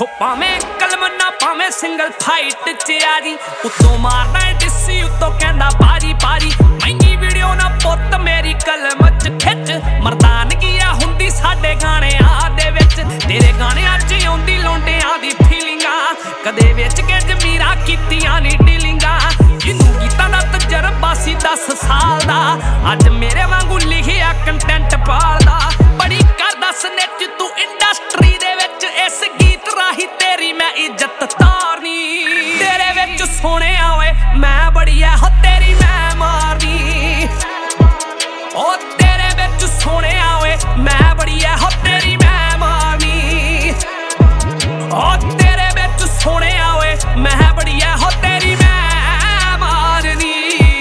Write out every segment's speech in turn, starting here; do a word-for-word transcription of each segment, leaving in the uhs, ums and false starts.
हो भावें कलम ना भावें सिंगल फाइट च आजी उत्तों मारना डिसी उत्तों कहंदा बारी बारी महंगी वीडियो ना पुत मेरी कलम च खिच मर्दानगी आ हुंदी साडे गाने आ दे विच तेरे गाने अज आउंदी लोंडियां दी फीलिंगां कदे विच के जमीरा कीतियां नी डीलिंगां जिन्नू गीतां दा तजरबा सी दस साल दा अज मेरे वांगू लिखिया कंटेंट पालदा बड़ी करदा स्निच तू इंडस्ट्री दे विच इस गीत राही तेरी मैं इज्जत तारनी तेरे विच सोने ओए मैं बड़ी है हो तेरी मैं मारनी ओ तेरे विच सोने ओए मैं बड़ी है हो तेरी मैं मारनी ओ तेरे विच सोने ओए मैं बड़ी है हो तेरी मैं मारनी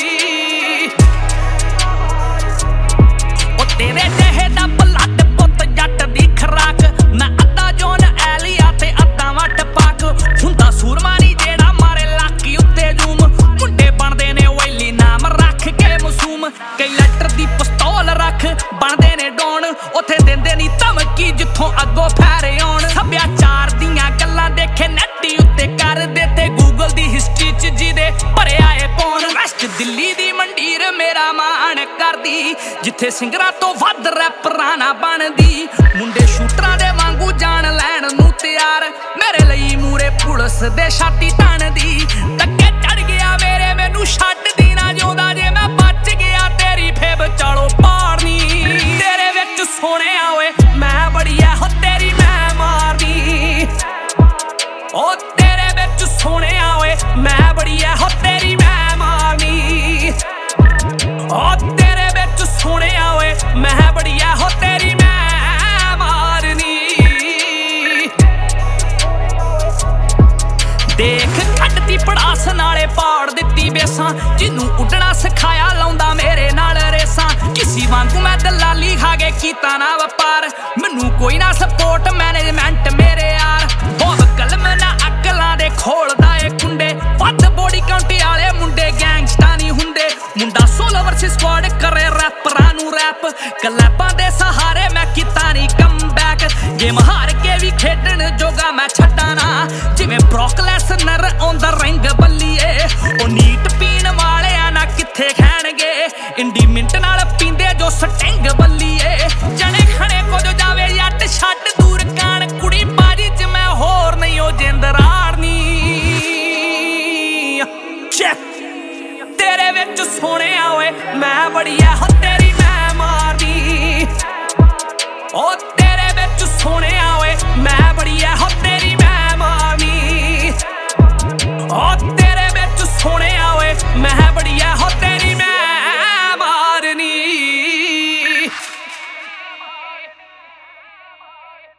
ओ तेरे जेहे दा ब्लड पुत जट दी खराक मैं अद्धा जोन एलिया ते अद्धा वट पाक हुंदा सूरमानी जेड़ा मारे लाकी उत्ते जूम मुंडे बनदे ने वैली नाम रख के मासूम कई लैटर दी पिस्तौल रख बनदे ने डोन उथे दिंदे नी धमकी जिथों अगों फैरे आउण सभ्याचार दियां गल्लां देखे नैटी उत्ते कर दे ते गूगल दी हिस्ट्री च जिदे भरे आए पौन वेस्ट दिल्ली दी मंडीर मेरा मान करदी जिथे सिंगरां तो वध रैपरां ना बनदी मुंडे शूटरां दे वांगू जान लैण नूं तैयार मेरे लई मूरे पुलिस दे छाती तणदी टक्के चढ़ गया मेरे मैनू छड्ड दी ना जिउंदा जे मैं बच गया तेरी फेब चलो पाड़नी तेरे विच सोने ओए मैं बड़ी है हो तेरी मैं मारनी ओ तेरे विच सोने ओए मैं बड़ी है हो तेरी मैं मारनी ओ तेरे विच सोने ओए मैं बड़ी है हो तेरी मैं मारनी देख कटती पड़ास नाले पाड़ दित्ती बेसां जिन्नू उड्डना सिखाया लाउंदा मेरे नाल रेसां किसी वांगू मैं दलाली खा के कीता ना वपार मैनू कोई ना सपोर्ट मैनेजमेंट मेरे यार होव कलम ना अकलां दे खोलदा ए कुंडे वध बॉडी काउंटी वाले मुंडे गैंगस्टा नहीं हुंदे मुंडा सोलो वर्सेस स्क्वाड करे रैपरां नू रैप कलैपां दे सहारे मैं कीता नहीं कम बैक गेम हार के भी खेडण जोगा मैं छड्डा ना जिवें Brock Lesnar on the ring बल्लीए ओ नीट पीण वाले ना किथे खैणगे इंडी मिंट नाल पींदे जो स्टिंग बल्लीए जने खणे को जो जावे जट छड्ड दूर कान कुड़ी बाजी च मैं होर नहीं ओ जिंद राड़नी चेक तेरे विच सोने ओए मैं बड़ी है हो तेरी मैं मारनी ओ